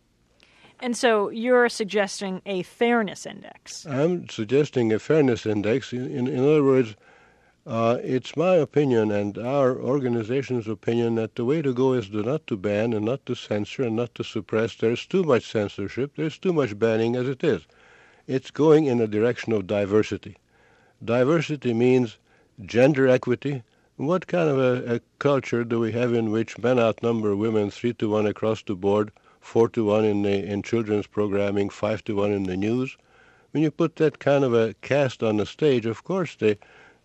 And so you're suggesting a fairness index. I'm suggesting a fairness index. In other words, it's my opinion and our organization's opinion that the way to go is not to ban and not to censor and not to suppress. There's too much censorship. There's too much banning as it is. It's going in a direction of diversity. Diversity means gender equity. What kind of a culture do we have in which men outnumber women 3-1 across the board, 4-1 in children's programming, 5-1 in the news? When you put that kind of a cast on the stage, of course, the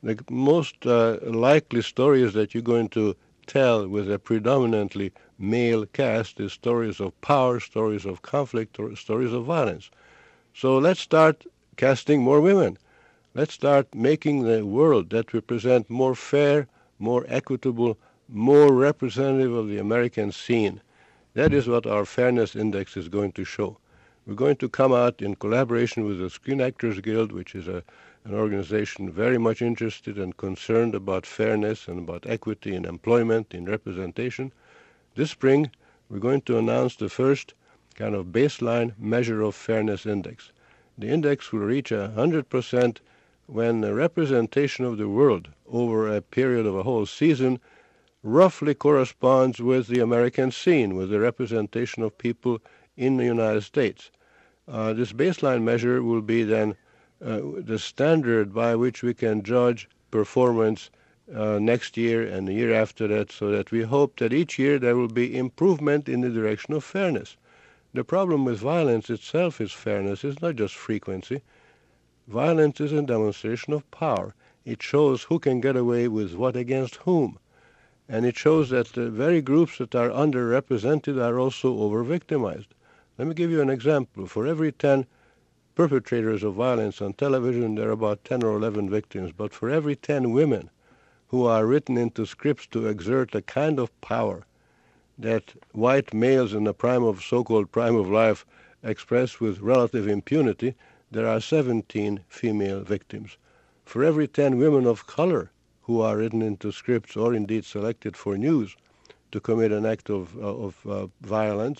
most likely stories that you're going to tell with a predominantly male cast is stories of power, stories of conflict, or stories of violence. So let's start casting more women. Let's start making the world that we present more fair, more equitable, more representative of the American scene. That is what our Fairness Index is going to show. We're going to come out in collaboration with the Screen Actors Guild, which is an organization very much interested and concerned about fairness and about equity in employment, in representation. This spring, we're going to announce the first kind of baseline measure of Fairness Index. The index will reach 100% when the representation of the world over a period of a whole season roughly corresponds with the American scene, with the representation of people in the United States. This baseline measure will be then the standard by which we can judge performance next year and the year after that, so that we hope that each year there will be improvement in the direction of fairness. The problem with violence itself is fairness. It's not just frequency. Violence is a demonstration of power. It shows who can get away with what against whom. And it shows that the very groups that are underrepresented are also over-victimized. Let me give you an example. For every 10 perpetrators of violence on television, there are about 10 or 11 victims. But for every 10 women who are written into scripts to exert a kind of power that white males in the so-called prime of life express with relative impunity, there are 17 female victims. For every 10 women of color who are written into scripts or indeed selected for news to commit an act of violence,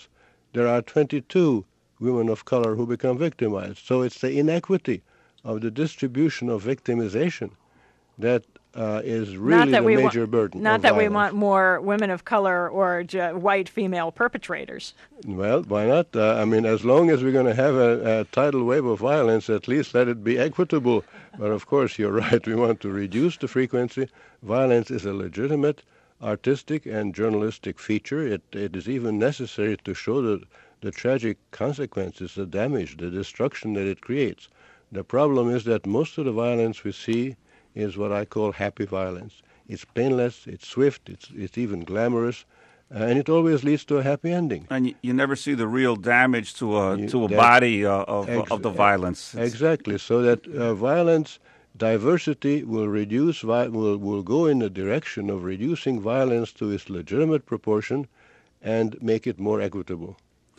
there are 22 women of color who become victimized. So it's the inequity of the distribution of victimization that is really the major burden. Not that violence. we want more women of color or white female perpetrators. Well, why not? As long as we're going to have a tidal wave of violence, at least let it be equitable. But of course, you're right. We want to reduce the frequency. Violence is a legitimate artistic and journalistic feature. It is even necessary to show the tragic consequences, the damage, the destruction that it creates. The problem is that most of the violence we see is what I call happy violence. It's painless, it's swift, it's even glamorous, and it always leads to a happy ending. And you never see the real damage to a body of the violence. Exactly. So that violence diversity will reduce will go in the direction of reducing violence to its legitimate proportion and make it more equitable.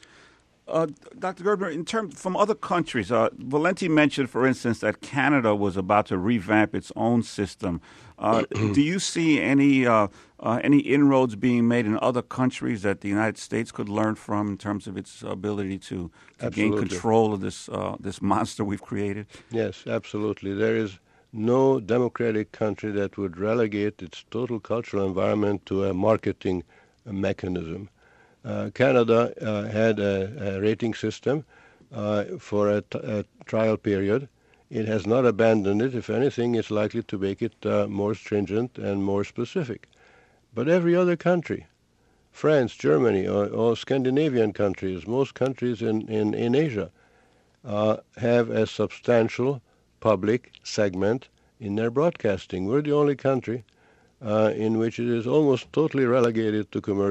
Dr. Gerbner, from other countries, Valenti mentioned, for instance, that Canada was about to revamp its own system. Do you see any inroads being made in other countries that the United States could learn from in terms of its ability to gain control of this monster we've created? Yes, absolutely. There is no democratic country that would relegate its total cultural environment to a marketing mechanism. Canada had a rating system for a trial period. It has not abandoned it. If anything, it's likely to make it more stringent and more specific. But every other country, France, Germany, or Scandinavian countries, most countries in Asia, have a substantial public segment in their broadcasting. We're the only country in which it is almost totally relegated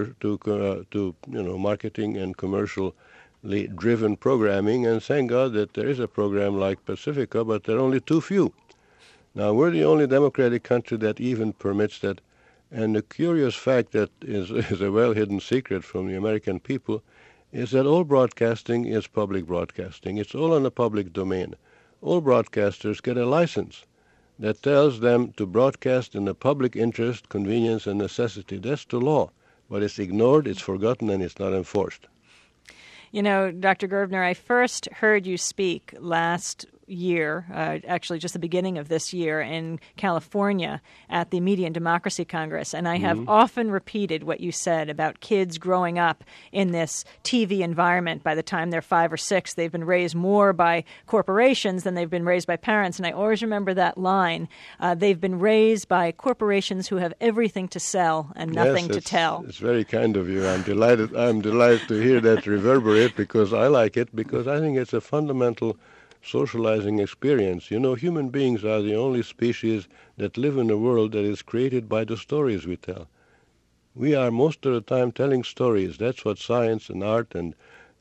to marketing and commercially driven programming. And thank God that there is a program like Pacifica, but there are only too few. Now we're the only democratic country that even permits that. And the curious fact that is a well-hidden secret from the American people is that all broadcasting is public broadcasting. It's all in the public domain. All broadcasters get a license that tells them to broadcast in the public interest, convenience, and necessity. That's the law. But it's ignored, it's forgotten, and it's not enforced. You know, Dr. Gerbner, I first heard you speak last year, actually just the beginning of this year in California at the Media and Democracy Congress, and I have often repeated what you said about kids growing up in this TV environment. By the time they're 5 or 6, they've been raised more by corporations than they've been raised by parents, and I always remember that line. They've been raised by corporations who have everything to sell and nothing to tell. It's very kind of you. I'm delighted to hear that reverberate, because I like it, because I think it's a fundamental socializing experience. You know, human beings are the only species that live in a world that is created by the stories we tell. We are most of the time telling stories. That's what science and art and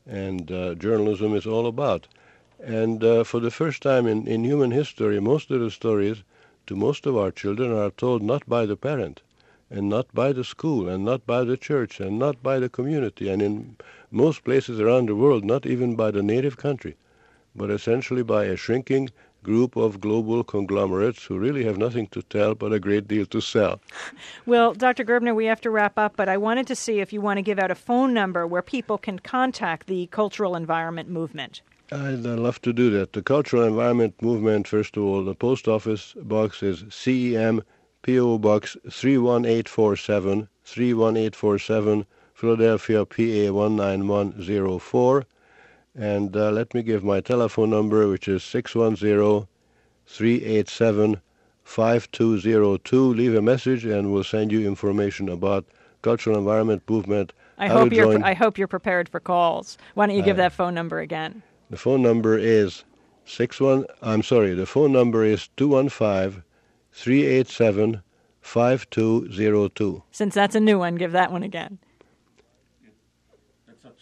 journalism is all about. And for the first time in human history, most of the stories to most of our children are told not by the parent, and not by the school, and not by the church, and not by the community, and in most places around the world, not even by the native country, but essentially by a shrinking group of global conglomerates who really have nothing to tell but a great deal to sell. Well, Dr. Gerbner, we have to wrap up, but I wanted to see if you want to give out a phone number where people can contact the Cultural Environment Movement. I'd love to do that. The Cultural Environment Movement, first of all, the post office box is CEM P.O. Box 31847, 31847, Philadelphia, PA 19104. And let me give my telephone number, which is 610-387-5202. Leave a message, and we'll send you information about Cultural Environment Movement. I hope you're prepared for calls. Why don't you give that phone number again? The phone number is 215-387-5202. Since that's a new one, give that one again. It's a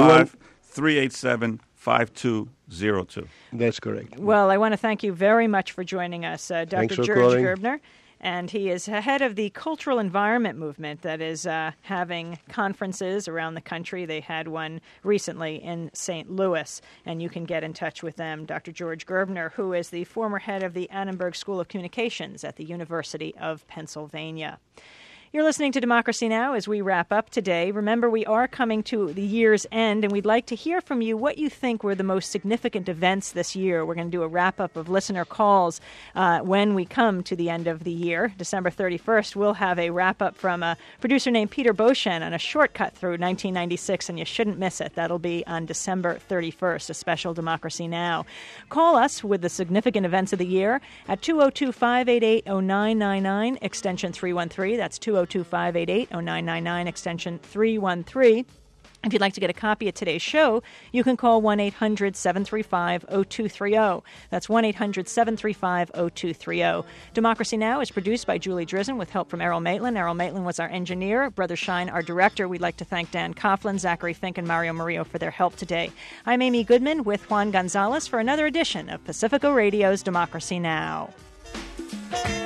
215-387-5202. That's correct. Well, I want to thank you very much for joining us, Dr. George Gerbner. And he is head of the Cultural Environment Movement that is having conferences around the country. They had one recently in St. Louis, and you can get in touch with them. Dr. George Gerbner, who is the former head of the Annenberg School of Communications at the University of Pennsylvania. You're listening to Democracy Now! As we wrap up today. Remember, we are coming to the year's end, and we'd like to hear from you what you think were the most significant events this year. We're going to do a wrap-up of listener calls when we come to the end of the year. December 31st, we'll have a wrap-up from a producer named Peter Beauchamp on a shortcut through 1996, and you shouldn't miss it. That'll be on December 31st, a special Democracy Now! Call us with the significant events of the year at 202-588-0999, extension 313. That's 202-588-0999, extension 313. If you'd like to get a copy of today's show, you can call 1-800-735-0230. That's 1-800-735-0230. Democracy Now! Is produced by Julie Drizzen with help from Errol Maitland. Errol Maitland was our engineer. Brother Shine, our director. We'd like to thank Dan Coughlin, Zachary Fink, and Mario Murillo for their help today. I'm Amy Goodman with Juan Gonzalez for another edition of Pacifica Radio's Democracy Now!